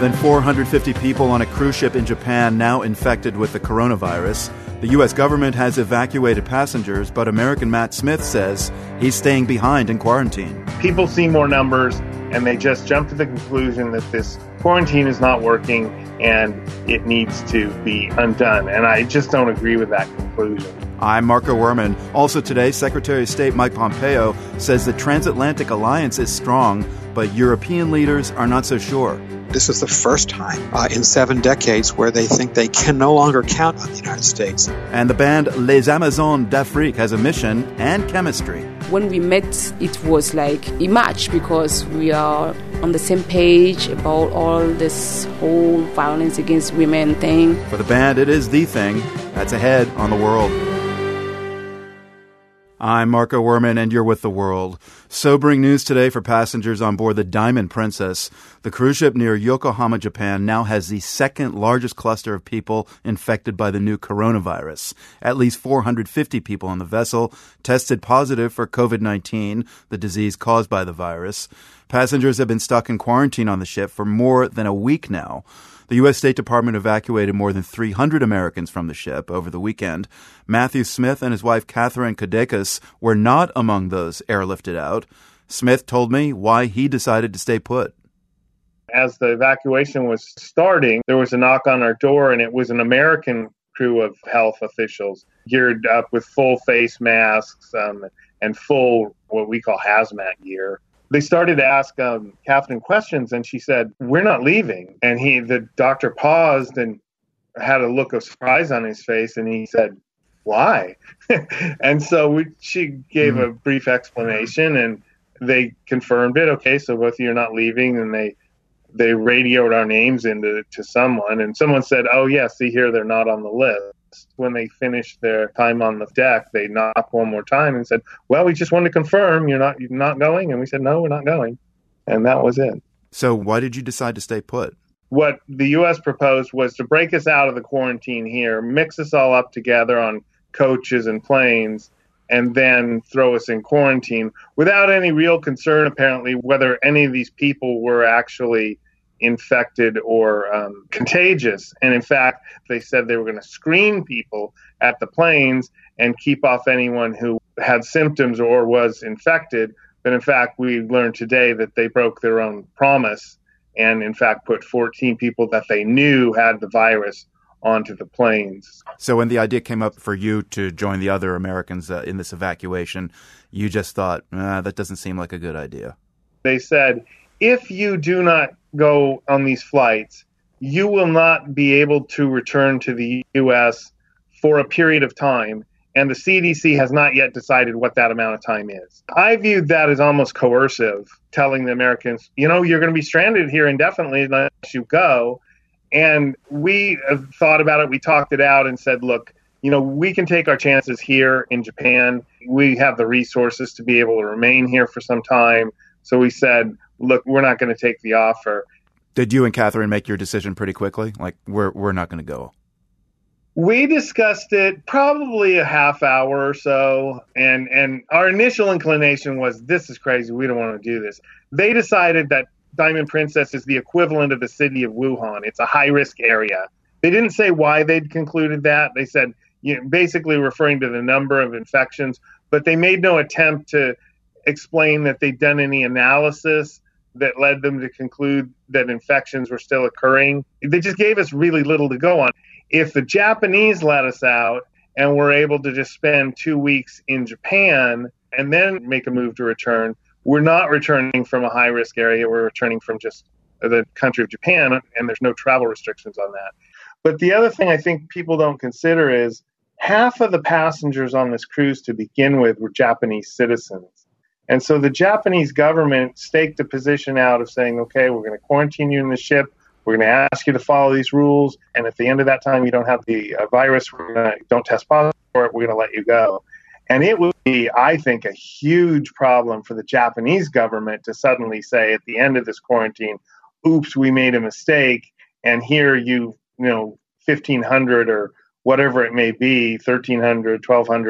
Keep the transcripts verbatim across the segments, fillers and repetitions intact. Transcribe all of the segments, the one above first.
than four hundred fifty people on a cruise ship in Japan now infected with the coronavirus. The U S government has evacuated passengers, but American Matt Smith says he's staying behind in quarantine. People see more numbers, and they just jump to the conclusion that this quarantine is not working and it needs to be undone. And I just don't agree with that conclusion. I'm Marco Werman. Also today, Secretary of State Mike Pompeo says the transatlantic alliance is strong, but European leaders are not so sure. This is the first time uh, in seven decades where they think they can no longer count on the United States. And the band Les Amazones d'Afrique has a mission and chemistry. When we met, it was like a match because we are on the same page about all this whole violence against women thing. For the band, it is the thing that's ahead on The World. I'm Marco Werman, and you're with The World. Sobering news today for passengers on board the Diamond Princess. The cruise ship near Yokohama, Japan, now has the second largest cluster of people infected by the new coronavirus. At least four hundred fifty people on the vessel tested positive for covid nineteen, the disease caused by the virus. Passengers have been stuck in quarantine on the ship for more than a week now. The U S State Department evacuated more than three hundred Americans from the ship over the weekend. Matthew Smith and his wife Catherine Kadekis were not among those airlifted out. Smith told me why he decided to stay put. As the evacuation was starting, there was a knock on our door, and it was an American crew of health officials geared up with full face masks um, and full what we call hazmat gear. They started to ask um, Catherine questions, and she said, "We're not leaving." And he, the doctor paused and had a look of surprise on his face, and he said, "Why?" And so we, she gave mm-hmm. a brief explanation, and they confirmed it. Okay, so both of you are not leaving, and they they radioed our names into to someone, and someone said, "Oh, yeah, see here, they're not on the list." When they finished their time on the deck, they knocked one more time and said, "Well, we just wanted to confirm you're not you're not going." And we said, "No, we're not going." And that was it. So why did you decide to stay put? What the U S proposed was to break us out of the quarantine here, mix us all up together on coaches and planes, and then throw us in quarantine without any real concern, apparently, whether any of these people were actually infected or um, contagious. And in fact, they said they were going to screen people at the planes and keep off anyone who had symptoms or was infected. But in fact, we learned today that they broke their own promise and in fact put fourteen people that they knew had the virus onto the planes. So when the idea came up for you to join the other Americans uh, in this evacuation, you just thought, ah, that doesn't seem like a good idea. They said, if you do not go on these flights, you will not be able to return to the U S for a period of time, and the C D C has not yet decided what that amount of time is. I viewed that as almost coercive, telling the Americans, you know, you're going to be stranded here indefinitely unless you go. And we thought about it, we talked it out and said, look, you know, we can take our chances here in Japan. We have the resources to be able to remain here for some time. So we said, look, we're not going to take the offer. Did you and Catherine make your decision pretty quickly? Like, we're we're not going to go? We discussed it probably a half hour or so, and, and our initial inclination was, this is crazy, we don't want to do this. They decided that Diamond Princess is the equivalent of the city of Wuhan. It's a high-risk area. They didn't say why they'd concluded that. They said, you know, basically referring to the number of infections, but they made no attempt to explain that they'd done any analysis that led them to conclude that infections were still occurring. They just gave us really little to go on. If the Japanese let us out and we're able to just spend two weeks in Japan and then make a move to return, we're not returning from a high-risk area. We're returning from just the country of Japan, and there's no travel restrictions on that. But the other thing I think people don't consider is half of the passengers on this cruise to begin with were Japanese citizens. And so the Japanese government staked a position out of saying, okay, we're going to quarantine you in the ship. We're going to ask you to follow these rules. And at the end of that time, you don't have the uh, virus. We're going to don't test positive for it. We're going to let you go. And it would be, I think, a huge problem for the Japanese government to suddenly say at the end of this quarantine, oops, we made a mistake. And here you, you know, fifteen hundred or whatever it may be, thirteen hundred, twelve hundred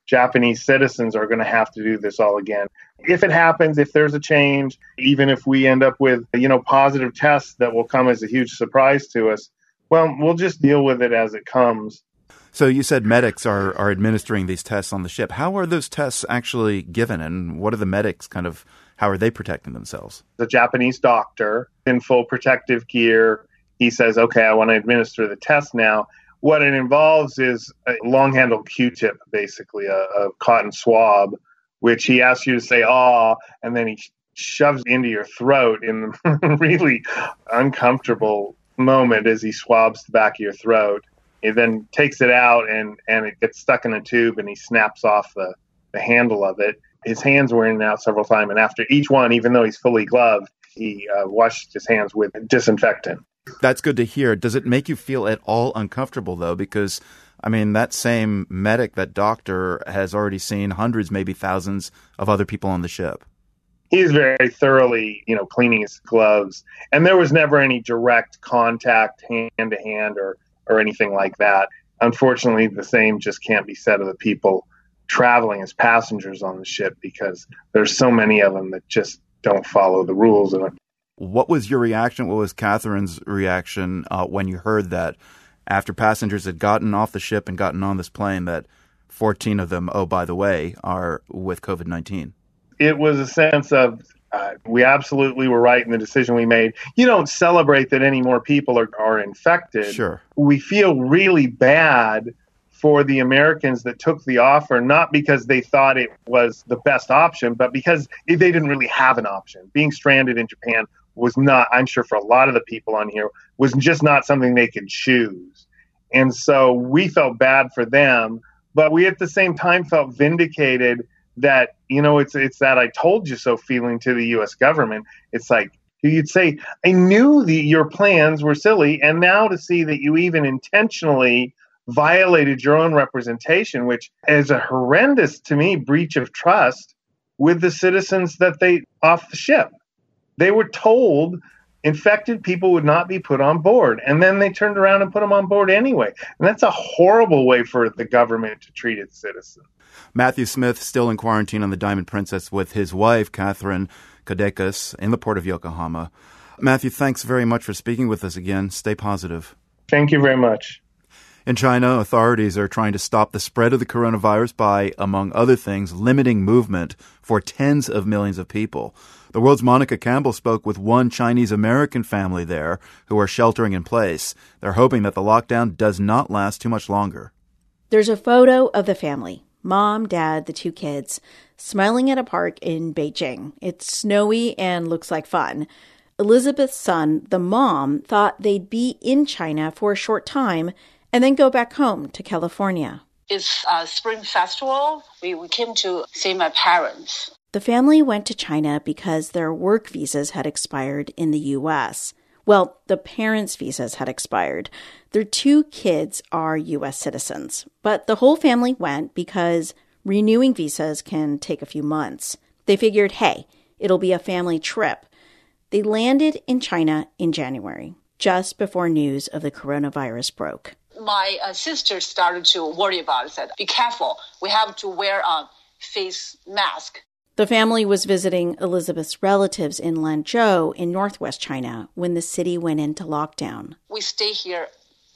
Japanese citizens are going to have to do this all again. If it happens, if there's a change, even if we end up with, you know, positive tests that will come as a huge surprise to us, well, we'll just deal with it as it comes. So you said medics are, are administering these tests on the ship. How are those tests actually given, and what are the medics kind of, how are they protecting themselves? The Japanese doctor in full protective gear, he says, okay, I want to administer the test now. What it involves is a long-handled Q-tip, basically, a, a cotton swab, which he asks you to say, "ah," and then he shoves into your throat in a really uncomfortable moment as he swabs the back of your throat. He then takes it out, and, and it gets stuck in a tube, and he snaps off the, the handle of it. His hands were in and out several times, and after each one, even though he's fully gloved, he uh, washed his hands with disinfectant. That's good to hear. Does it make you feel at all uncomfortable, though? Because, I mean, that same medic, that doctor, has already seen hundreds, maybe thousands of other people on the ship. He's very thoroughly, you know, cleaning his gloves. And there was never any direct contact hand-to-hand or, or anything like that. Unfortunately, the same just can't be said of the people traveling as passengers on the ship, because there's so many of them that just don't follow the rules of it. What was your reaction? What was Catherine's reaction uh, when you heard that after passengers had gotten off the ship and gotten on this plane that fourteen of them, oh, by the way, are with COVID nineteen? It was a sense of uh, we absolutely were right in the decision we made. You don't celebrate that any more people are, are infected. Sure. We feel really bad for the Americans that took the offer, not because they thought it was the best option, but because they didn't really have an option. Being stranded in Japan was not, I'm sure for a lot of the people on here, was just not something they could choose. And so we felt bad for them, but we at the same time felt vindicated that, you know, it's it's that I told you so feeling to the U S government. It's like, you'd say, I knew the, your plans were silly, and now to see that you even intentionally violated your own representation, which is a horrendous, to me, breach of trust with the citizens that they off the ship. They were told infected people would not be put on board, and then they turned around and put them on board anyway. And that's a horrible way for the government to treat its citizens. Matthew Smith, still in quarantine on the Diamond Princess with his wife, Catherine Cadekas, in the port of Yokohama. Matthew, thanks very much for speaking with us again. Stay positive. Thank you very much. In China, authorities are trying to stop the spread of the coronavirus by, among other things, limiting movement for tens of millions of people. The World's Monica Campbell spoke with one Chinese-American family there who are sheltering in place. They're hoping that the lockdown does not last too much longer. There's a photo of the family, mom, dad, the two kids, smiling at a park in Beijing. It's snowy and looks like fun. Elizabeth's son, the mom, thought they'd be in China for a short time and then go back home to California. It's a spring festival. We, we came to see my parents. The family went to China because their work visas had expired in the U S. Well, the parents' visas had expired. Their two kids are U S citizens, but the whole family went because renewing visas can take a few months. They figured, hey, it'll be a family trip. They landed in China in January, just before news of the coronavirus broke. My uh, sister started to worry about it, said, be careful. We have to wear a face mask. The family was visiting Elizabeth's relatives in Lanzhou in northwest China when the city went into lockdown. We stay here.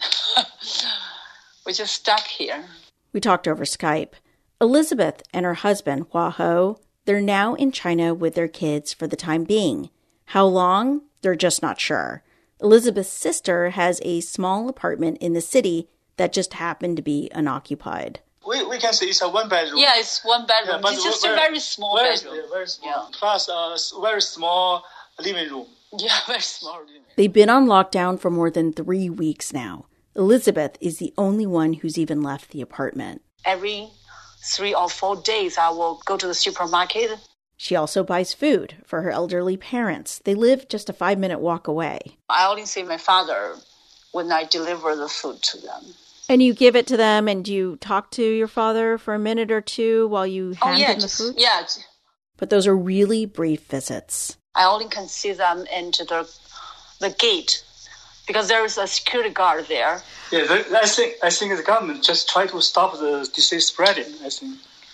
We're just stuck here. We talked over Skype. Elizabeth and her husband, Hua Ho, they're now in China with their kids for the time being. How long? They're just not sure. Elizabeth's sister has a small apartment in the city that just happened to be unoccupied. We, we can say it's a one bedroom. Yeah, it's one bedroom. Yeah, but it's just very, a very small very, bedroom. Yeah, very small. Yeah. Plus a very small living room. Yeah, very small living room. They've been on lockdown for more than three weeks now. Elizabeth is the only one who's even left the apartment. Every three or four days, I will go to the supermarket. She also buys food for her elderly parents. They live just a five-minute walk away. I only see my father when I deliver the food to them. And you give it to them, and you talk to your father for a minute or two while you hand oh, yeah, him the just, food? Yeah. But those are really brief visits. I only can see them into the the gate because there is a security guard there. Yeah, I think I think the government just try to stop the disease spreading, I think.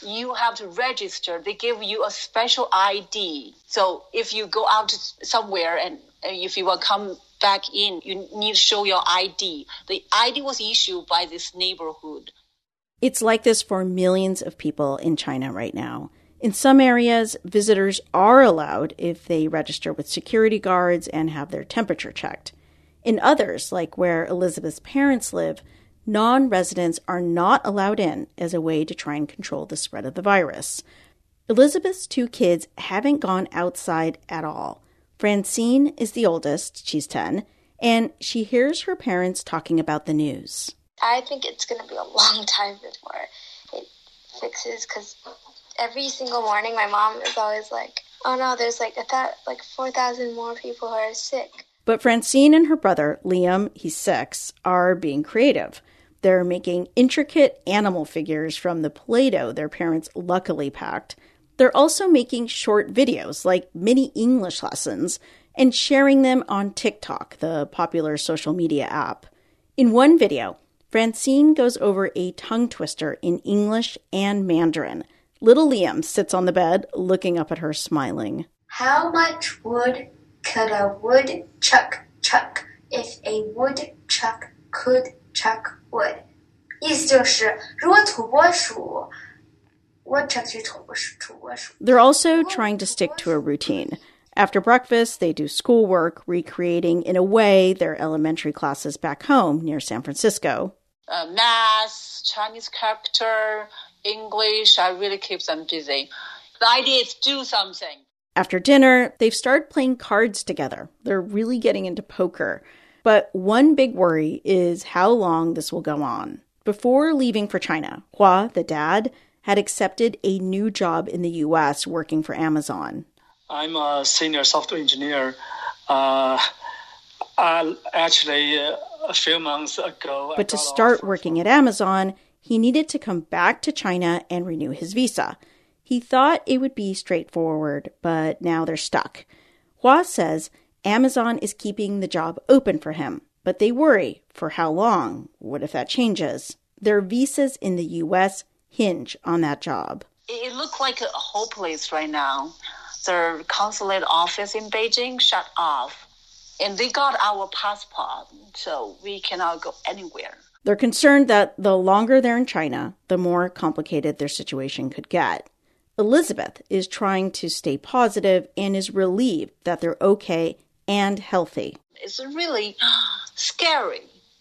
you have to register. They give you a special I D. So if you go out somewhere and if you will come back in, you need to show your I D. The I D was issued by this neighborhood. It's like this for millions of people in China right now. In some areas, visitors are allowed if they register with security guards and have their temperature checked. In others, like where Elizabeth's parents live, non-residents are not allowed in as a way to try and control the spread of the virus. Elizabeth's two kids haven't gone outside at all. Francine is the oldest, she's ten, and she hears her parents talking about the news. I think it's going to be a long time before it fixes, because every single morning my mom is always like, oh no, there's like a th- like four thousand more people who are sick. But Francine and her brother, Liam, he's six, are being creative. They're making intricate animal figures from the Play-Doh their parents luckily packed. They're also making short videos, like mini English lessons, and sharing them on TikTok, the popular social media app. In one video, Francine goes over a tongue twister in English and Mandarin. Little Liam sits on the bed, looking up at her, smiling. How much wood could a woodchuck chuck if a woodchuck could chuck wood? 意思就是，如果土拨鼠 woodchuck 是土拨鼠，土拨鼠。 They're also trying to stick to a routine. After breakfast, they do schoolwork, recreating in a way their elementary classes back home near San Francisco. Uh, math, Chinese character, English, I really keep them busy. The idea is do something. After dinner, they've started playing cards together. They're really getting into poker. But one big worry is how long this will go on. Before leaving for China, Hua, the dad, had accepted a new job in the U S working for Amazon. I'm a senior software engineer. Uh, I actually, uh, a few months ago... But to start working at Amazon, he needed to come back to China and renew his visa. He thought it would be straightforward, but now they're stuck. Hua says Amazon is keeping the job open for him, but they worry, for how long? What if that changes? Their visas in the U S hinge on that job. It looks like a hopeless right now. The consulate office in Beijing shut off, and they got our passport, so we cannot go anywhere. They're concerned that the longer they're in China, the more complicated their situation could get. Elizabeth is trying to stay positive and is relieved that they're okay and healthy. It's really scary.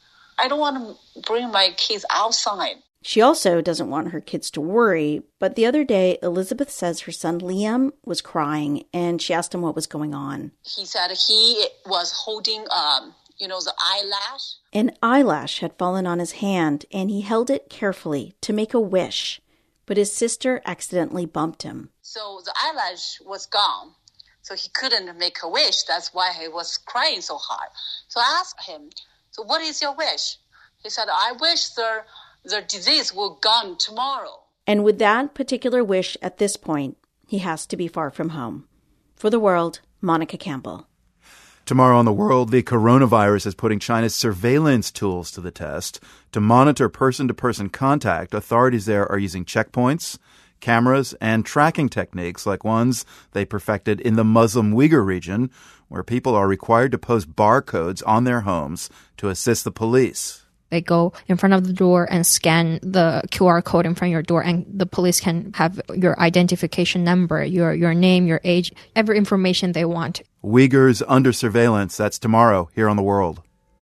I don't want to bring my kids outside. She also doesn't want her kids to worry, but the other day, Elizabeth says her son Liam was crying, and she asked him what was going on. He said he was holding, um, you know, the eyelash. An eyelash had fallen on his hand, and he held it carefully to make a wish. But his sister accidentally bumped him. So the eyelash was gone. So he couldn't make a wish. That's why he was crying so hard. So I asked him, so what is your wish? He said, I wish the, the disease will gone tomorrow. And with that particular wish at this point, he has to be far from home. For The World, Monica Campbell. Tomorrow on The World, the coronavirus is putting China's surveillance tools to the test. To monitor person-to-person contact, authorities there are using checkpoints, cameras, and tracking techniques like ones they perfected in the Muslim Uyghur region, where people are required to post barcodes on their homes to assist the police. They go in front of the door and scan the Q R code in front of your door, and the police can have your identification number, your, your name, your age, every information they want. Uyghurs under surveillance. That's tomorrow here on The World.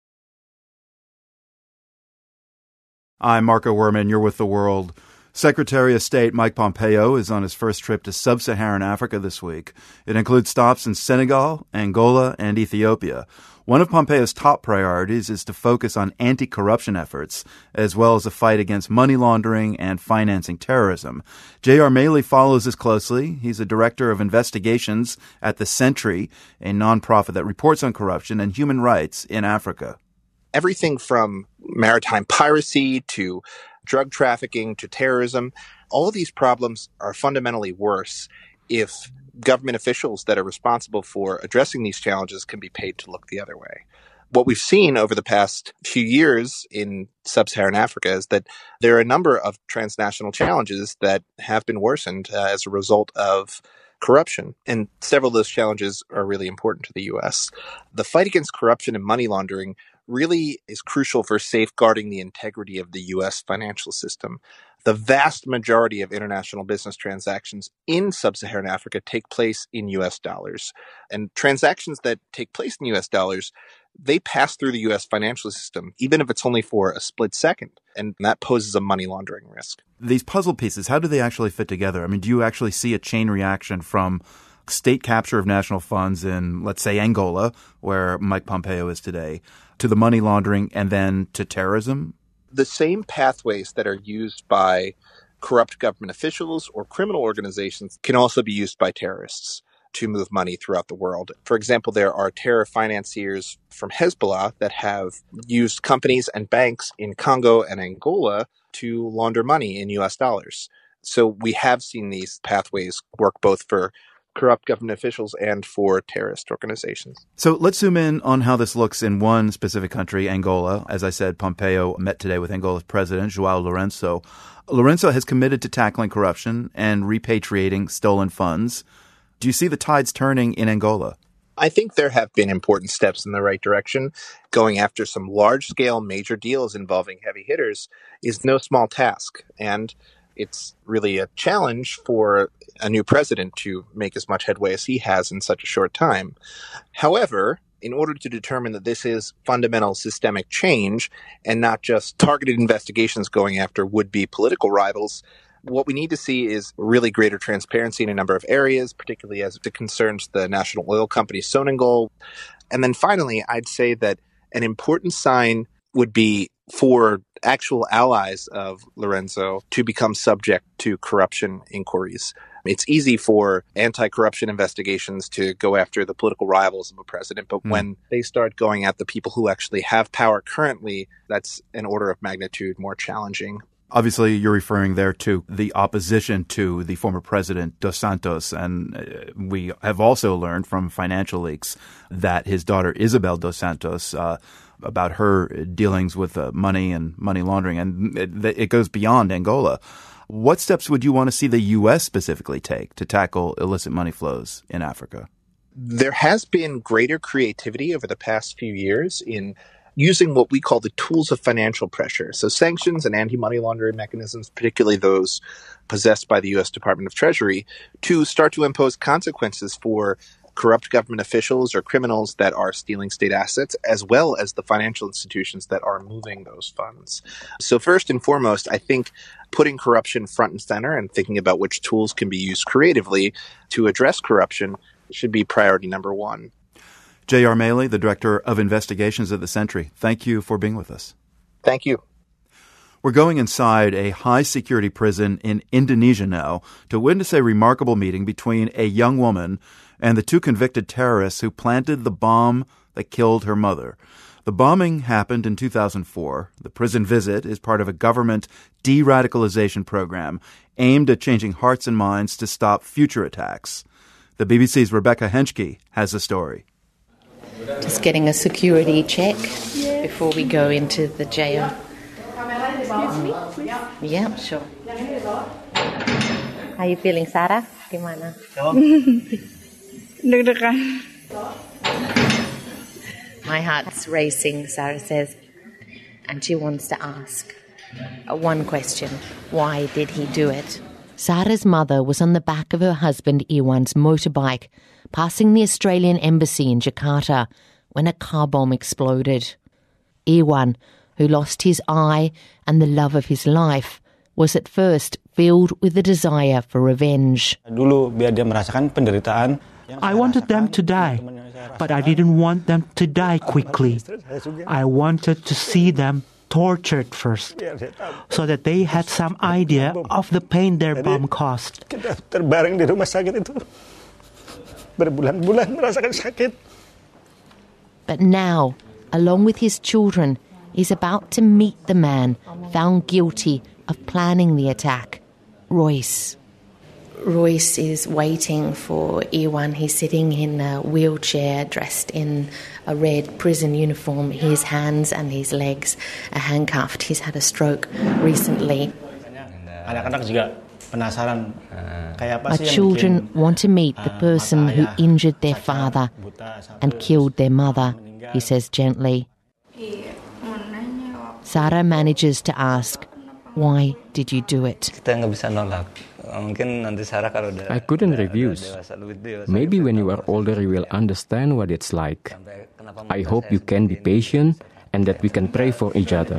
I'm Marco Werman. You're with The World. Secretary of State Mike Pompeo is on his first trip to sub-Saharan Africa this week. It includes stops in Senegal, Angola, and Ethiopia. One of Pompeo's top priorities is to focus on anti-corruption efforts, as well as the fight against money laundering and financing terrorism. J R. Maley follows this closely. He's a director of investigations at The Sentry, a nonprofit that reports on corruption and human rights in Africa. Everything from maritime piracy to drug trafficking to terrorism, all of these problems are fundamentally worse if government officials that are responsible for addressing these challenges can be paid to look the other way. What we've seen over the past few years in sub-Saharan Africa is that there are a number of transnational challenges that have been worsened uh, as a result of corruption. And several of those challenges are really important to the U S. The fight against corruption and money laundering really is crucial for safeguarding the integrity of the U S financial system. The vast majority of international business transactions in sub-Saharan Africa take place in U S dollars. And transactions that take place in U S dollars, they pass through the U S financial system, even if it's only for a split second. And that poses a money laundering risk. These puzzle pieces, how do they actually fit together? I mean, do you actually see a chain reaction from state capture of national funds in, let's say, Angola, where Mike Pompeo is today, to the money laundering and then to terrorism? The same pathways that are used by corrupt government officials or criminal organizations can also be used by terrorists to move money throughout the world. For example, there are terror financiers from Hezbollah that have used companies and banks in Congo and Angola to launder money in U S dollars. So we have seen these pathways work both for corrupt government officials and for terrorist organizations. So let's zoom in on how this looks in one specific country, Angola. As I said, Pompeo met today with Angola's president, João Lourenço. Lourenço has committed to tackling corruption and repatriating stolen funds. Do you see the tides turning in Angola? I think there have been important steps in the right direction. Going after some large-scale major deals involving heavy hitters is no small task. And it's really a challenge for a new president to make as much headway as he has in such a short time. However, in order to determine that this is fundamental systemic change and not just targeted investigations going after would-be political rivals, what we need to see is really greater transparency in a number of areas, particularly as it concerns the national oil company Sonangol. And then finally, I'd say that an important sign would be for actual allies of Lourenço to become subject to corruption inquiries. It's easy for anti-corruption investigations to go after the political rivals of a president, but mm. when they start going at the people who actually have power currently, that's an order of magnitude more challenging. Obviously, you're referring there to the opposition to the former president, Dos Santos. And we have also learned from financial leaks that his daughter, Isabel Dos Santos, uh, about her dealings with uh, money and money laundering. And it, it goes beyond Angola. What steps would you want to see the U S specifically take to tackle illicit money flows in Africa? There has been greater creativity over the past few years in using what we call the tools of financial pressure. So sanctions and anti-money laundering mechanisms, particularly those possessed by the U S Department of Treasury, to start to impose consequences for corrupt government officials or criminals that are stealing state assets, as well as the financial institutions that are moving those funds. So first and foremost, I think putting corruption front and center and thinking about which tools can be used creatively to address corruption should be priority number one. J R. Maley, the Director of Investigations at the Sentry, thank you for being with us. Thank you. We're going inside a high-security prison in Indonesia now to witness a remarkable meeting between a young woman and the two convicted terrorists who planted the bomb that killed her mother. The bombing happened in two thousand four. The prison visit is part of a government de-radicalization program aimed at changing hearts and minds to stop future attacks. The B B C's Rebecca Henschke has the story. Just getting a security check before we go into the jail. Excuse me, please. Yeah, sure. How are you feeling, Sarah? Gimana? Deg-degan. My heart's racing, Sarah says, and she wants to ask one question. Why did he do it? Sarah's mother was on the back of her husband Iwan's motorbike, passing the Australian embassy in Jakarta when a car bomb exploded. Iwan, who lost his eye and the love of his life, was at first filled with a desire for revenge. I wanted them to die, but I didn't want them to die quickly. I wanted to see them tortured first, so that they had some idea of the pain their bomb caused. But now, along with his children, he's about to meet the man found guilty of planning the attack, Royce. Royce is waiting for Iwan. He's sitting in a wheelchair, dressed in a red prison uniform. His hands and his legs are handcuffed. He's had a stroke recently. Anak-anak juga penasaran. Our children want to meet the person who injured their father and killed their mother, he says gently. Sarah manages to ask, why did you do it? I couldn't refuse. Maybe when you are older you will understand what it's like. I hope you can be patient and that we can pray for each other.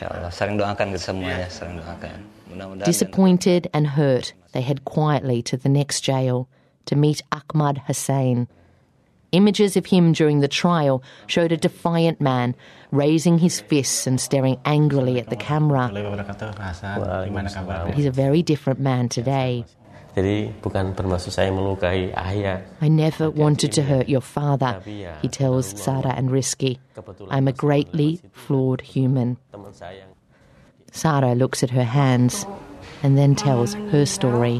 Disappointed and hurt, they head quietly to the next jail to meet Ahmad Hussein. Images of him during the trial showed a defiant man raising his fists and staring angrily at the camera. He's a very different man today. I never wanted to hurt your father, he tells Sarah and Rizky. I'm a greatly flawed human. Sarah looks at her hands and then tells her story.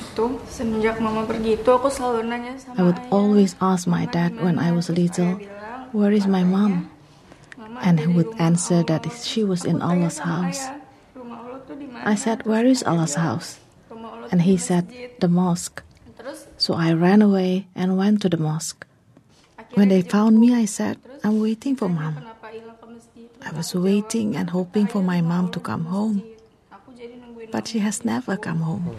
I would always ask my dad when I was little, where is my mom? And he would answer that she was in Allah's house. I said, where is Allah's house? And he said, the mosque. So I ran away and went to the mosque. When they found me, I said, I'm waiting for mom. I was waiting and hoping for my mom to come home. But she has never come home.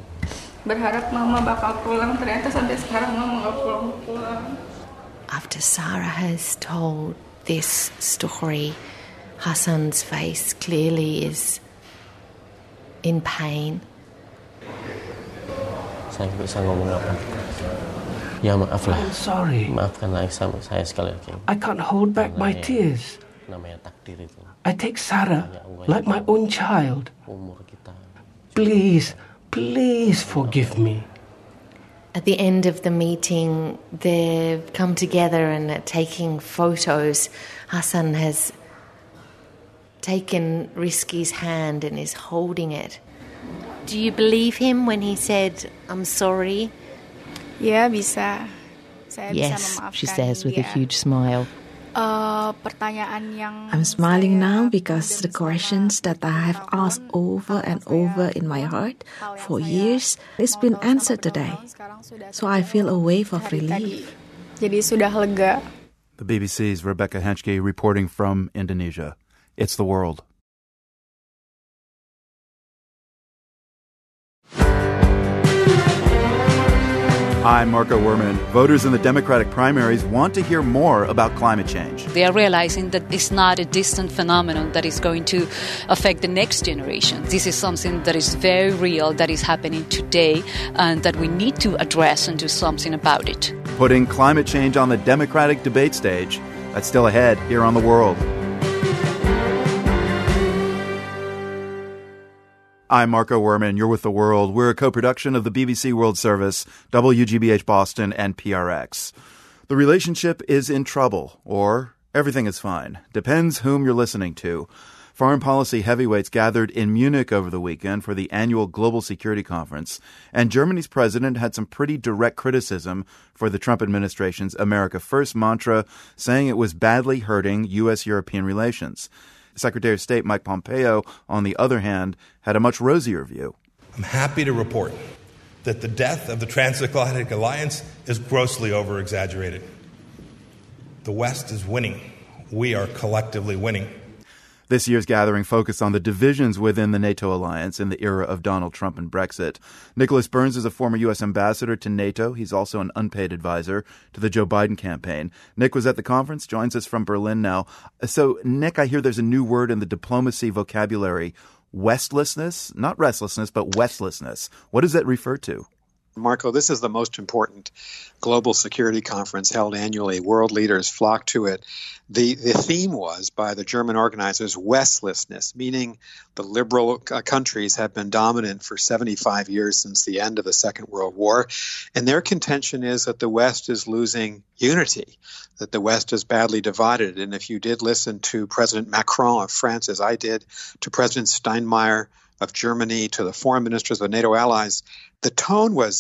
After Sarah has told this story, Hassan's face clearly is in pain. I'm sorry. I can't hold back my tears. I take Sarah like my own child. Please, please forgive me. At the end of the meeting, they've come together and are taking photos. Hassan has taken Rizky's hand and is holding it. Do you believe him when he said, I'm sorry? Yeah, bisa. Yes, she says with a huge smile. Uh, I'm smiling now because the questions that I have asked over and over in my heart for years has been answered today. So I feel a wave of relief. The B B C's Rebecca Henschke reporting from Indonesia. It's the world. I'm Marco Werman. Voters in the Democratic primaries want to hear more about climate change. They are realizing that it's not a distant phenomenon that is going to affect the next generation. This is something that is very real, that is happening today, and that we need to address and do something about it. Putting climate change on the Democratic debate stage. That's still ahead here on The World. I'm Marco Werman. You're with The World. We're a co-production of the B B C World Service, W G B H Boston, and P R X. The relationship is in trouble, or everything is fine. Depends whom you're listening to. Foreign policy heavyweights gathered in Munich over the weekend for the annual Global Security Conference, and Germany's president had some pretty direct criticism for the Trump administration's America First mantra, saying it was badly hurting U S-European relations. Secretary of State Mike Pompeo, on the other hand, had a much rosier view. I'm happy to report that the death of the transatlantic alliance is grossly over-exaggerated. The West is winning. We are collectively winning. This year's gathering focused on the divisions within the NATO alliance in the era of Donald Trump and Brexit. Nicholas Burns is a former U S ambassador to NATO. He's also an unpaid advisor to the Joe Biden campaign. Nick was at the conference, joins us from Berlin now. So, Nick, I hear there's a new word in the diplomacy vocabulary, westlessness, not restlessness, but westlessness. What does that refer to? Marco, this is the most important global security conference held annually. World leaders flock to it. The the theme was, by the German organizers, Westlessness, meaning the liberal uh, countries have been dominant for seventy-five years since the end of the Second World War. And their contention is that the West is losing unity, that the West is badly divided. And if you did listen to President Macron of France, as I did, to President Steinmeier of Germany, to the foreign ministers of NATO allies, the tone was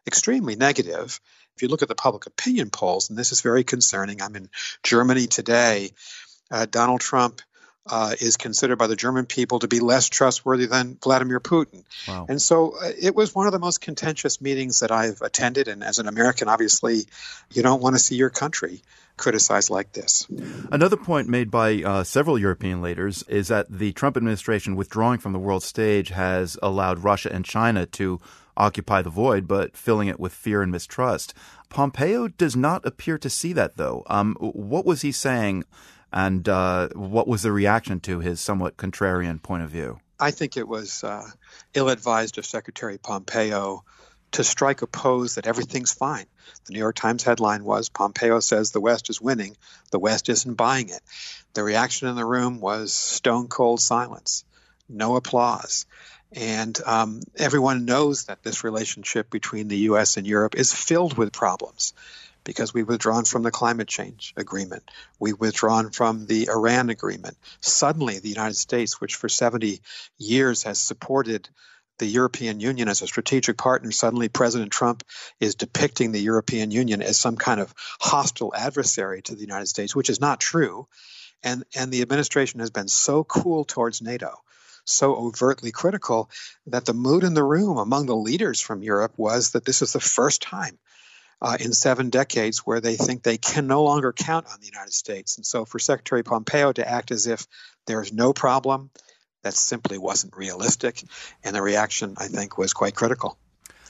extremely negative. If you look at the public opinion polls, and this is very concerning, I'm in Germany today, uh, Donald Trump uh, is considered by the German people to be less trustworthy than Vladimir Putin. Wow. And so uh, it was one of the most contentious meetings that I've attended. And as an American, obviously, you don't want to see your country criticized like this. Another point made by uh, several European leaders is that the Trump administration withdrawing from the world stage has allowed Russia and China to occupy the void, but filling it with fear and mistrust. Pompeo does not appear to see that, though. Um, what was he saying, and uh, what was the reaction to his somewhat contrarian point of view? I think it was uh, ill-advised of Secretary Pompeo to strike a pose that everything's fine. The New York Times headline was, Pompeo says the West is winning, the West isn't buying it. The reaction in the room was stone-cold silence, no applause. And um, everyone knows that this relationship between the U S and Europe is filled with problems because we've withdrawn from the climate change agreement. We've withdrawn from the Iran agreement. Suddenly, the United States, which for seventy years has supported the European Union as a strategic partner, suddenly President Trump is depicting the European Union as some kind of hostile adversary to the United States, which is not true. And, and the administration has been so cool towards NATO, so overtly critical, that the mood in the room among the leaders from Europe was that this is the first time uh, in seven decades where they think they can no longer count on the United States. And so for Secretary Pompeo to act as if there's no problem, that simply wasn't realistic. And the reaction, I think, was quite critical.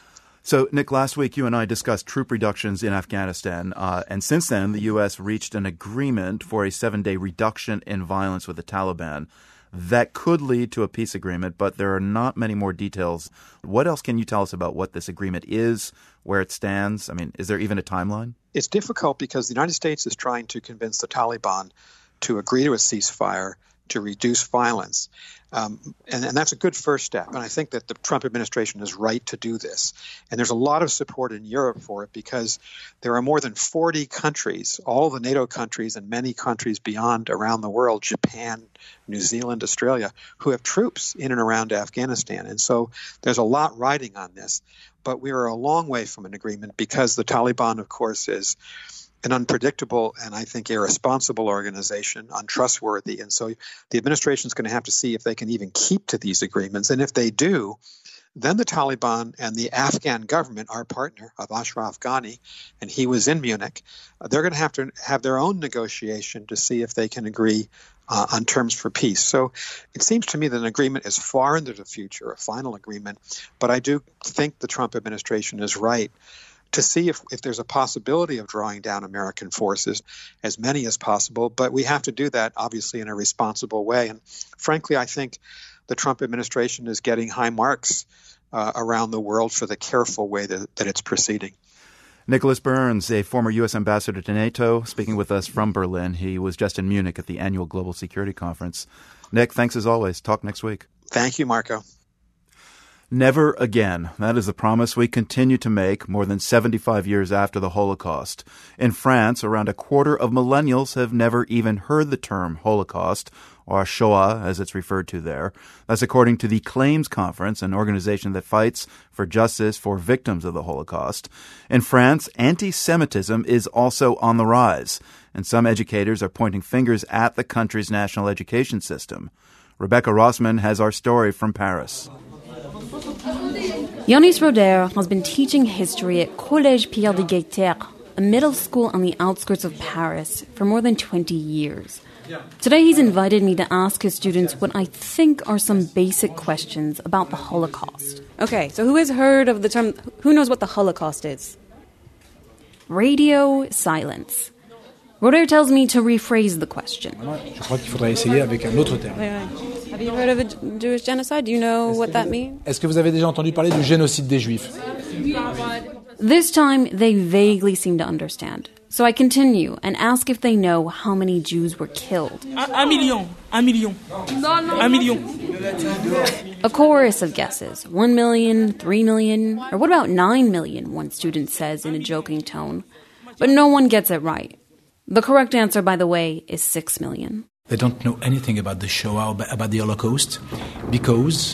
So, Nick, last week you and I discussed troop reductions in Afghanistan. Uh, and since then, the U S reached an agreement for a seven-day reduction in violence with the Taliban. That could lead to a peace agreement, but there are not many more details. What else can you tell us about what this agreement is, where it stands? I mean, is there even a timeline? It's difficult because the United States is trying to convince the Taliban to agree to a ceasefire to reduce violence. Um, and, and that's a good first step. And I think that the Trump administration is right to do this. And there's a lot of support in Europe for it because there are more than forty countries, all the NATO countries and many countries beyond around the world, Japan, New Zealand, Australia, who have troops in and around Afghanistan. And so there's a lot riding on this. But we are a long way from an agreement because the Taliban, of course, is an unpredictable and I think irresponsible organization, untrustworthy. And so the administration is going to have to see if they can even keep to these agreements. And if they do, then the Taliban and the Afghan government, our partner of Ashraf Ghani, and he was in Munich, they're going to have to have their own negotiation to see if they can agree uh, on terms for peace. So it seems to me that an agreement is far into the future, a final agreement. But I do think the Trump administration is right to see if, if there's a possibility of drawing down American forces, as many as possible. But we have to do that, obviously, in a responsible way. And frankly, I think the Trump administration is getting high marks uh, around the world for the careful way that, that it's proceeding. Nicholas Burns, a former U S ambassador to NATO, speaking with us from Berlin. He was just in Munich at the annual Global Security Conference. Nick, thanks as always. Talk next week. Thank you, Marco. Never again. That is the promise we continue to make more than seventy-five years after the Holocaust. In France, around a quarter of millennials have never even heard the term Holocaust, or Shoah as it's referred to there. That's according to the Claims Conference, an organization that fights for justice for victims of the Holocaust. In France, anti-Semitism is also on the rise, and some educators are pointing fingers at the country's national education system. Rebecca Rossman has our story from Paris. Yanis Roder has been teaching history at Collège Pierre de Gaëtère, a middle school on the outskirts of Paris, for more than twenty years. Today he's invited me to ask his students what I think are some basic questions about the Holocaust. Okay, so who has heard of the term, who knows what the Holocaust is? Radio silence. Roder tells me to rephrase the question. Have you heard of a Jewish genocide? Do you know what that means? Est-ce que vous avez déjà entendu parler du génocide des Juifs? This time, they vaguely seem to understand. So I continue and ask if they know how many Jews were killed. Un million. Un million. Un million. A chorus of guesses. One million, three million, or what about nine million, one student says in a joking tone. But no one gets it right. The correct answer, by the way, is six million. They don't know anything about the Shoah, about the Holocaust, because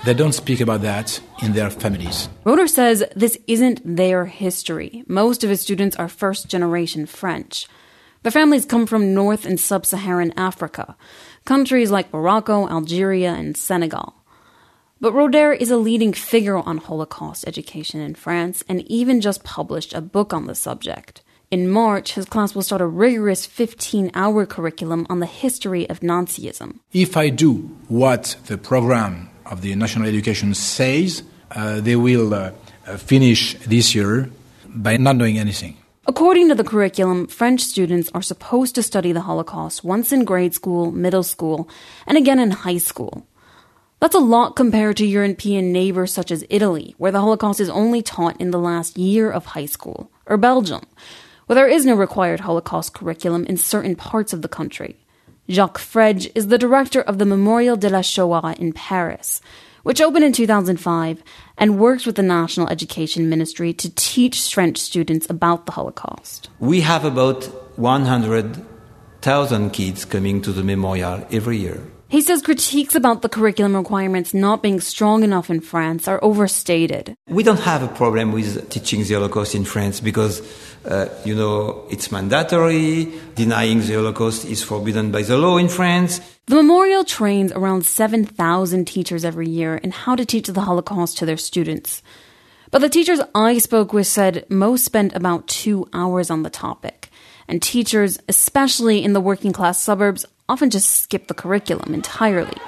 they don't speak about that in their families. Roeder says this isn't their history. Most of his students are first-generation French. Their families come from North and Sub-Saharan Africa, countries like Morocco, Algeria, and Senegal. But Roeder is a leading figure on Holocaust education in France and even just published a book on the subject. In March, his class will start a rigorous fifteen-hour curriculum on the history of Nazism. If I do what the program of the National Education says, uh, they will uh, finish this year by not doing anything. According to the curriculum, French students are supposed to study the Holocaust once in grade school, middle school, and again in high school. That's a lot compared to European neighbors such as Italy, where the Holocaust is only taught in the last year of high school, or Belgium, where there is no required Holocaust curriculum in certain parts of the country. Jacques Frege is the director of the Memorial de la Shoah in Paris, which opened in two thousand five and works with the National Education Ministry to teach French students about the Holocaust. We have about one hundred thousand kids coming to the memorial every year. He says critiques about the curriculum requirements not being strong enough in France are overstated. We don't have a problem with teaching the Holocaust in France because, uh, you know, it's mandatory. Denying the Holocaust is forbidden by the law in France. The memorial trains around seven thousand teachers every year in how to teach the Holocaust to their students. But the teachers I spoke with said most spent about two hours on the topic. And teachers, especially in the working class suburbs, often just skip the curriculum entirely.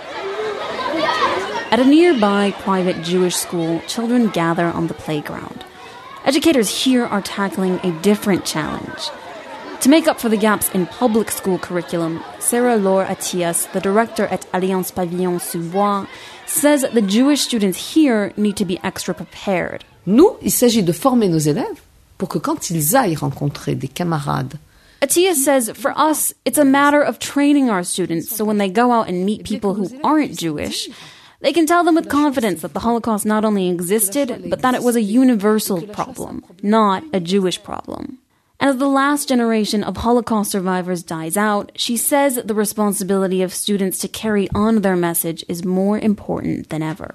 At a nearby private Jewish school, children gather on the playground. Educators here are tackling a different challenge. To make up for the gaps in public school curriculum, Sarah Laure Attias, the director at Alliance Pavillon-sous-Bois, says the Jewish students here need to be extra prepared. Nous, il s'agit de former nos élèves pour que quand ils aillent rencontrer des camarades. Attias says, for us, it's a matter of training our students so when they go out and meet people who aren't Jewish, they can tell them with confidence that the Holocaust not only existed, but that it was a universal problem, not a Jewish problem. And as the last generation of Holocaust survivors dies out, she says the responsibility of students to carry on their message is more important than ever.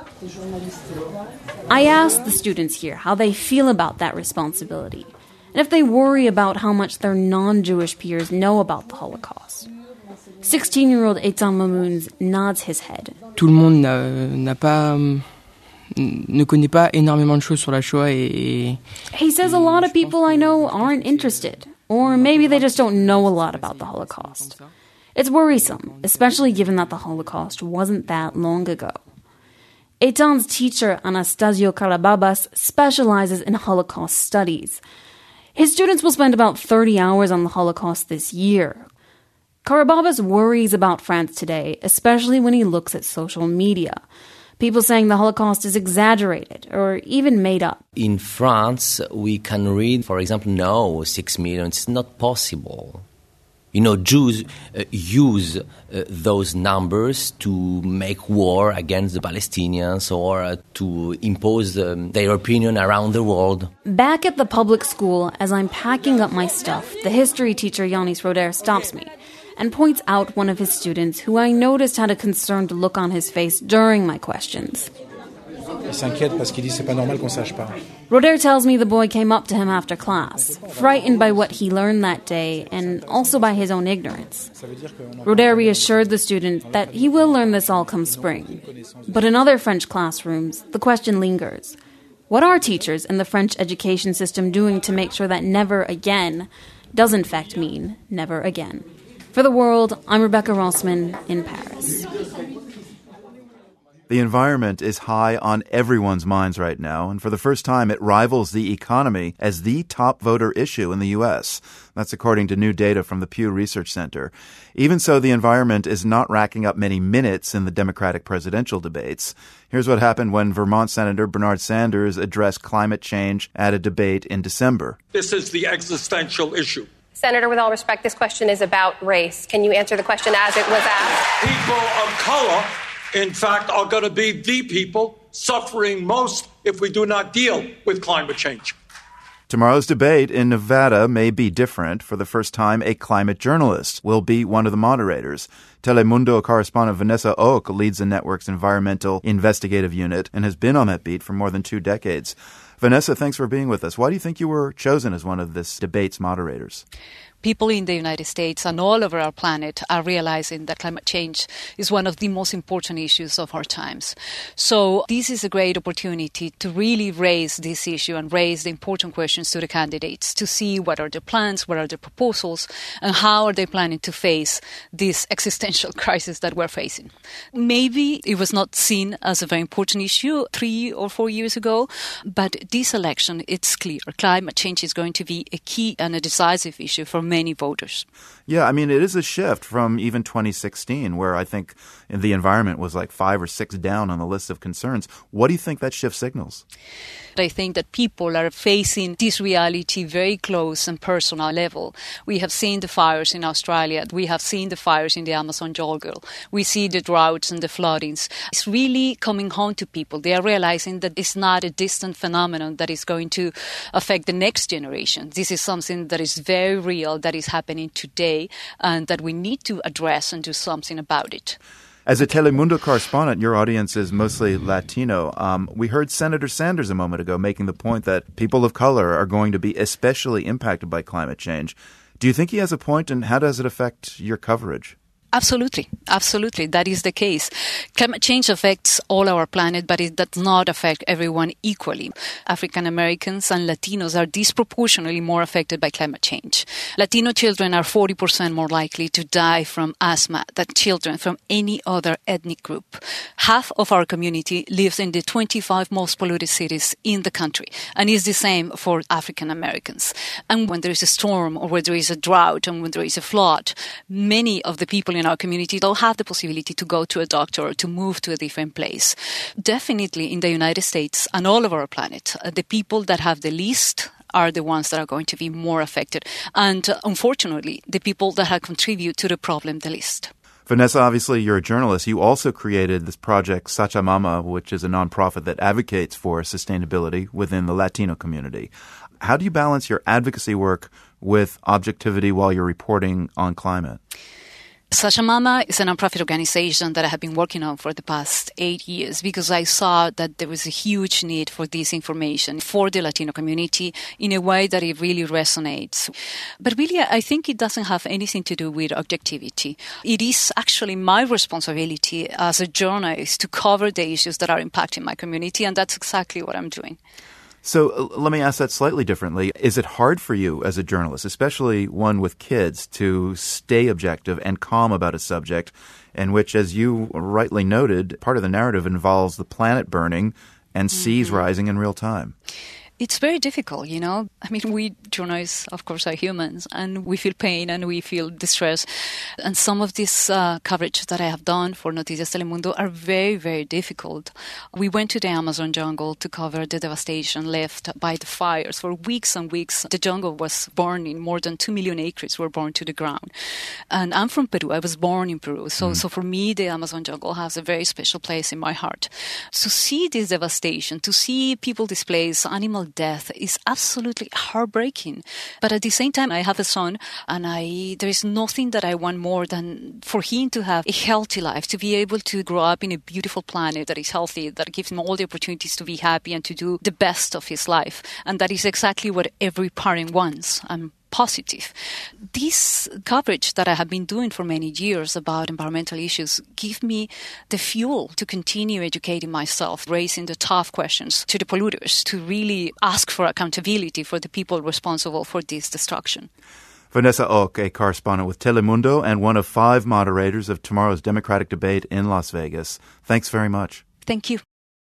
I asked the students here how they feel about that responsibility, and if they worry about how much their non-Jewish peers know about the Holocaust. sixteen-year-old Eitan Mamoons nods his head. Tout le monde n'a pas, ne connaît pas énormément de choses sur la Shoah et... He says a lot of people I know aren't interested, or maybe they just don't know a lot about the Holocaust. It's worrisome, especially given that the Holocaust wasn't that long ago. Eitan's teacher, Anastasio Karababas, specializes in Holocaust studies. His students will spend about thirty hours on the Holocaust this year. Karababas worries about France today, especially when he looks at social media. People saying the Holocaust is exaggerated or even made up. In France, we can read, for example, no, six million, it's not possible. You know, Jews uh, use uh, those numbers to make war against the Palestinians or uh, to impose um, their opinion around the world. Back at the public school, as I'm packing up my stuff, the history teacher Yanis Roeder stops me and points out one of his students who I noticed had a concerned look on his face during my questions. Il s'inquiète parce qu'il dit c'est pas normal qu'on sache pas. Roeder tells me the boy came up to him after class, frightened by what he learned that day and also by his own ignorance. Roeder reassured the student that he will learn this all come spring. But in other French classrooms, the question lingers. What are teachers in the French education system doing to make sure that never again does in fact mean never again? For The World, I'm Rebecca Rossman in Paris. The environment is high on everyone's minds right now, and for the first time, it rivals the economy as the top voter issue in the U S. That's according to new data from the Pew Research Center. Even so, the environment is not racking up many minutes in the Democratic presidential debates. Here's what happened when Vermont Senator Bernard Sanders addressed climate change at a debate in December. This is the existential issue. Senator, with all respect, this question is about race. Can you answer the question as it was asked? People of color, in fact, are going to be the people suffering most if we do not deal with climate change. Tomorrow's debate in Nevada may be different. For the first time, a climate journalist will be one of the moderators. Telemundo correspondent Vanessa Oak leads the network's environmental investigative unit and has been on that beat for more than two decades. Vanessa, thanks for being with us. Why do you think you were chosen as one of this debate's moderators? People in the United States and all over our planet are realizing that climate change is one of the most important issues of our times. So this is a great opportunity to really raise this issue and raise the important questions to the candidates to see what are their plans, what are their proposals, and how are they planning to face this existential crisis that we're facing. Maybe it was not seen as a very important issue three or four years ago, but this election, it's clear. Climate change is going to be a key and a decisive issue for many voters. Yeah, I mean, it is a shift from even twenty sixteen, where I think the environment was like five or six down on the list of concerns. What do you think that shift signals? I think that people are facing this reality very close and personal level. We have seen the fires in Australia. We have seen the fires in the Amazon jungle. We see the droughts and the floodings. It's really coming home to people. They are realizing that it's not a distant phenomenon that is going to affect the next generation. This is something that is very real, that is happening today, and that we need to address and do something about it. As a Telemundo correspondent, your audience is mostly Latino. Um, we heard Senator Sanders a moment ago making the point that people of color are going to be especially impacted by climate change. Do you think he has a point, and how does it affect your coverage? Absolutely. Absolutely. That is the case. Climate change affects all our planet, but it does not affect everyone equally. African Americans and Latinos are disproportionately more affected by climate change. Latino children are forty percent more likely to die from asthma than children from any other ethnic group. Half of our community lives in the twenty-five most polluted cities in the country, and it's the same for African Americans. And when there is a storm, or when there is a drought, and when there is a flood, many of the people in our community don't have the possibility to go to a doctor or to move to a different place. Definitely in the United States and all over our planet, the people that have the least are the ones that are going to be more affected. And uh, unfortunately, the people that have contributed to the problem the least. Vanessa, obviously you're a journalist. You also created this project, Sachamama, which is a nonprofit that advocates for sustainability within the Latino community. How do you balance your advocacy work with objectivity while you're reporting on climate? Sachamama is a nonprofit organization that I have been working on for the past eight years because I saw that there was a huge need for this information for the Latino community in a way that it really resonates. But really, I think it doesn't have anything to do with objectivity. It is actually my responsibility as a journalist to cover the issues that are impacting my community, and that's exactly what I'm doing. So uh, let me ask that slightly differently. Is it hard for you as a journalist, especially one with kids, to stay objective and calm about a subject in which, as you rightly noted, part of the narrative involves the planet burning and mm-hmm. seas rising in real time? It's very difficult, you know. I mean, we journalists, of course, are humans, and we feel pain and we feel distress. And some of this uh, coverage that I have done for Noticias Telemundo are very, very difficult. We went to the Amazon jungle to cover the devastation left by the fires. For weeks and weeks, the jungle was burning. More than two million acres were burned to the ground. And I'm from Peru. I was born in Peru. So, mm. so for me, the Amazon jungle has a very special place in my heart. To see this devastation, to see people displaced, animal death is absolutely heartbreaking. But at the same time, I have a son, and I there is nothing that I want more than for him to have a healthy life, to be able to grow up in a beautiful planet that is healthy, that gives him all the opportunities to be happy and to do the best of his life. And that is exactly what every parent wants. I'm positive. This coverage that I have been doing for many years about environmental issues give me the fuel to continue educating myself, raising the tough questions to the polluters, to really ask for accountability for the people responsible for this destruction. Vanessa Oak, a correspondent with Telemundo and one of five moderators of tomorrow's Democratic debate in Las Vegas. Thanks very much. Thank you.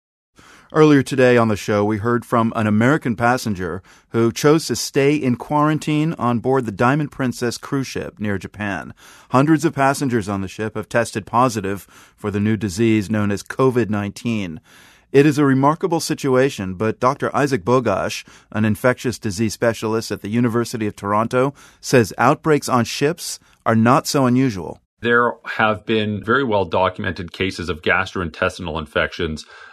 Earlier today on the show, we heard from an American passenger who chose to stay in quarantine on board the Diamond Princess cruise ship near Japan. Hundreds of passengers on the ship have tested positive for the new disease known as covid nineteen. It is a remarkable situation, but Doctor Isaac Bogosh, an infectious disease specialist at the University of Toronto, says outbreaks on ships are not so unusual. There have been very well documented cases of gastrointestinal infections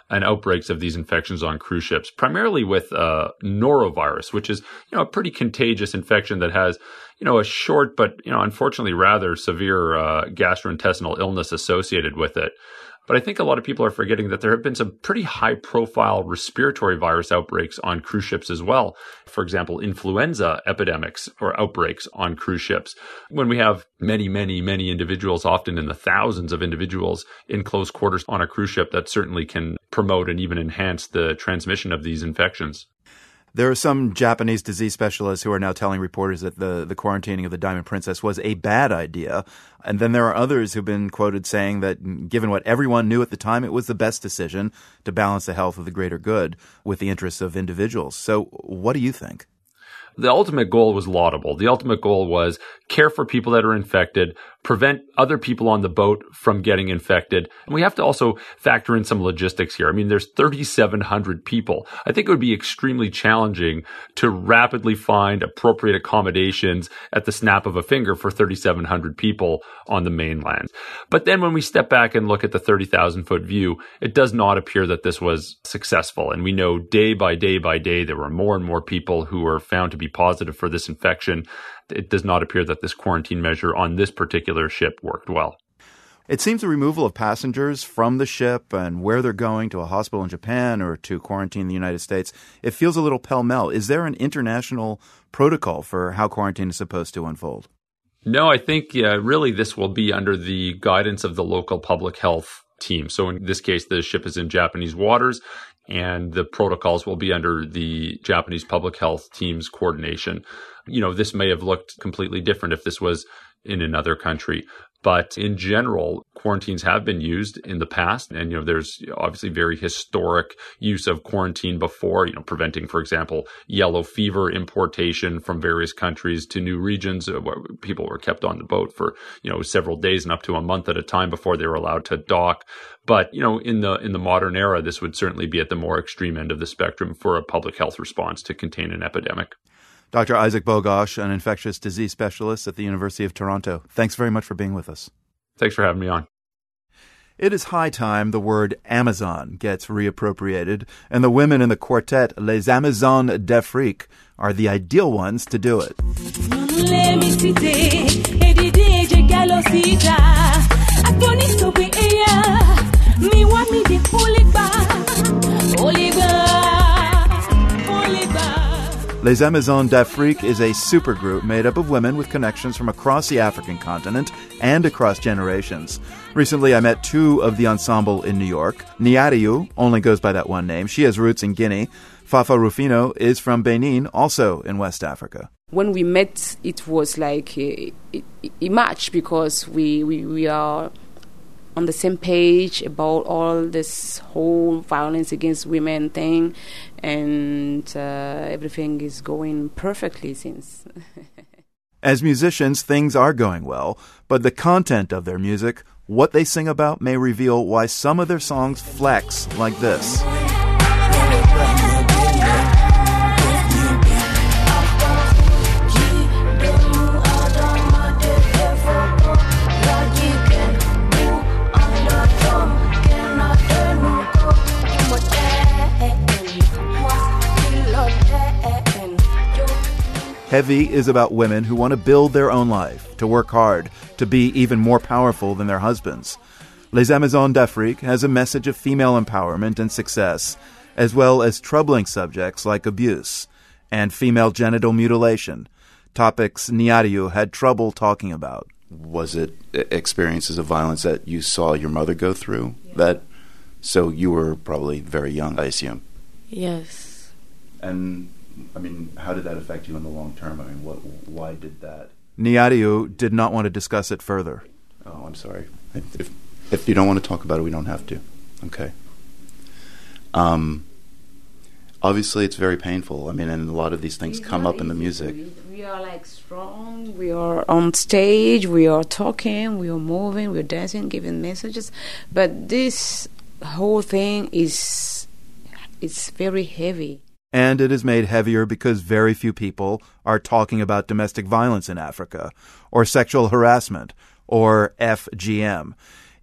and outbreaks of these infections on cruise ships, primarily with uh, norovirus, which is, you know, a pretty contagious infection that has, you know, a short but, you know, unfortunately rather severe uh, gastrointestinal illness associated with it. But I think a lot of people are forgetting that there have been some pretty high-profile respiratory virus outbreaks on cruise ships as well. For example, influenza epidemics or outbreaks on cruise ships. When we have many, many, many individuals, often in the thousands of individuals in close quarters on a cruise ship, that certainly can promote and even enhance the transmission of these infections. There are some Japanese disease specialists who are now telling reporters that the, the quarantining of the Diamond Princess was a bad idea. And then there are others who've been quoted saying that given what everyone knew at the time, it was the best decision to balance the health of the greater good with the interests of individuals. So what do you think? The ultimate goal was laudable. The ultimate goal was care for people that are infected, prevent other people on the boat from getting infected. And we have to also factor in some logistics here. I mean, there's thirty-seven hundred people. I think it would be extremely challenging to rapidly find appropriate accommodations at the snap of a finger for thirty-seven hundred people on the mainland. But then when we step back and look at the thirty thousand foot view, it does not appear that this was successful. And we know day by day by day, there were more and more people who were found to be positive for this infection. It does not appear that this quarantine measure on this particular ship worked well. It seems the removal of passengers from the ship and where they're going to a hospital in Japan or to quarantine in the United States, it feels a little pell-mell. Is there an international protocol for how quarantine is supposed to unfold? No, I think uh, really this will be under the guidance of the local public health team. So in this case, the ship is in Japanese waters, and the protocols will be under the Japanese public health team's coordination. You know, this may have looked completely different if this was in another country. But in general, quarantines have been used in the past. And, you know, there's obviously very historic use of quarantine before, you know, preventing, for example, yellow fever importation from various countries to new regions where people were kept on the boat for, you know, several days and up to a month at a time before they were allowed to dock. But, you know, in the in the modern era, this would certainly be at the more extreme end of the spectrum for a public health response to contain an epidemic. Doctor Isaac Bogosh, an infectious disease specialist at the University of Toronto. Thanks very much for being with us. Thanks for having me on. It is high time the word Amazon gets reappropriated, and the women in the quartet Les Amazones d'Afrique are the ideal ones to do it. Les Amazones d'Afrique is a supergroup made up of women with connections from across the African continent and across generations. Recently, I met two of the ensemble in New York. Niariu only goes by that one name. She has roots in Guinea. Fafa Rufino is from Benin, also in West Africa. When we met, it was like a, a, a match because we, we, we are on the same page about all this whole violence against women thing, and uh, everything is going perfectly since. As musicians, things are going well, but the content of their music, what they sing about, may reveal why some of their songs flex like this. Heavy is about women who want to build their own life, to work hard, to be even more powerful than their husbands. Les Amazones d'Afrique has a message of female empowerment and success, as well as troubling subjects like abuse and female genital mutilation, topics Niariu had trouble talking about. Was it experiences of violence that you saw your mother go through? Yeah. That, so you were probably very young, I assume. Yes. And I mean, how did that affect you in the long term? I mean, what? Why did that? Niariu did not want to discuss it further. Oh, I'm sorry. If, if if you don't want to talk about it, we don't have to. Okay. Um. Obviously, it's very painful. I mean, and a lot of these things come up in the music. We are like strong. We are on stage. We are talking. We are moving. We are dancing, giving messages. But this whole thing is it's very heavy. And it is made heavier because very few people are talking about domestic violence in Africa, or sexual harassment, or F G M.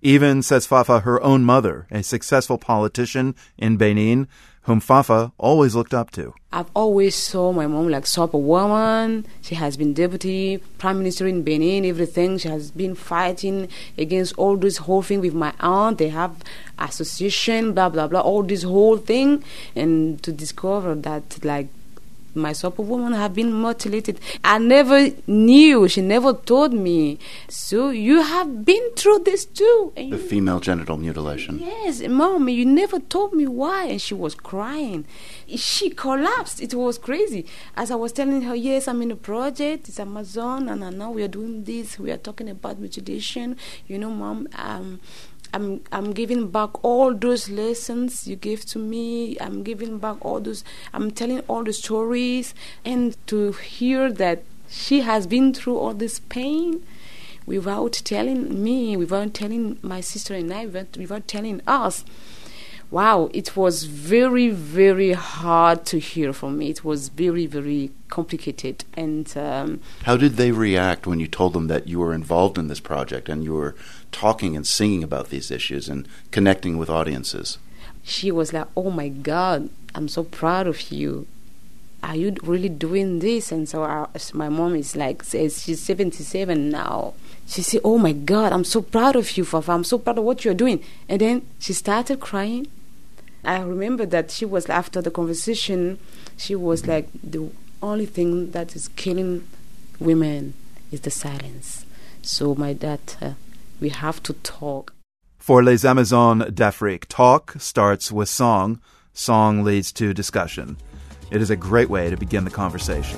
Even, says Fafa, her own mother, a successful politician in Benin, whom Fafa always looked up to. I've always saw my mom like superwoman. She has been deputy prime minister in Benin, everything. She has been fighting against all this whole thing with my aunt. They have association, blah, blah, blah, all this whole thing. And to discover that, like, my superwoman have been mutilated. I never knew. She never told me. So you have been through this too. And the female genital mutilation. Yes, Mom, you never told me why. And she was crying. She collapsed. It was crazy. As I was telling her, yes, I'm in a project. It's Amazon. And now we are doing this. We are talking about mutilation. You know, Mom, um... I'm I'm giving back all those lessons you gave to me. I'm giving back all those, I'm telling all the stories. And to hear that she has been through all this pain without telling me, without telling my sister and I, without, without telling us. Wow, it was very, very hard to hear from me. It was very, very complicated. And um, how did they react when you told them that you were involved in this project and you were talking and singing about these issues and connecting with audiences? She was like, oh my God, I'm so proud of you. Are you really doing this? And so our, my mom is like, says she's seventy-seven now. She said, oh my God, I'm so proud of you, Fafa. I'm so proud of what you're doing. And then she started crying. I remember that she was, after the conversation, she was like, the only thing that is killing women is the silence. So my dad, uh, we have to talk. For Les Amazones d'Afrique, talk starts with song. Song leads to discussion. It is a great way to begin the conversation.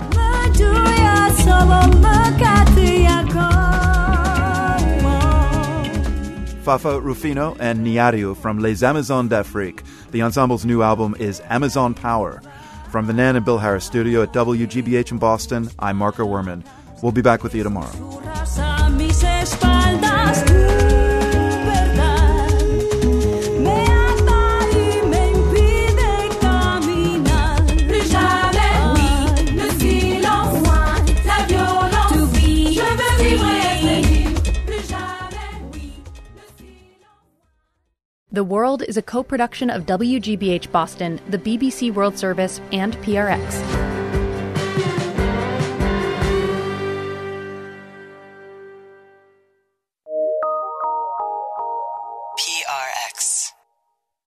Fafa Rufino and Niariu from Les Amazones d'Afrique. The ensemble's new album is Amazon Power. From the Nan and Bill Harris studio at W G B H in Boston, I'm Marco Werman. We'll be back with you tomorrow. The World is a co-production of W G B H Boston, the B B C World Service, and P R X. P R X.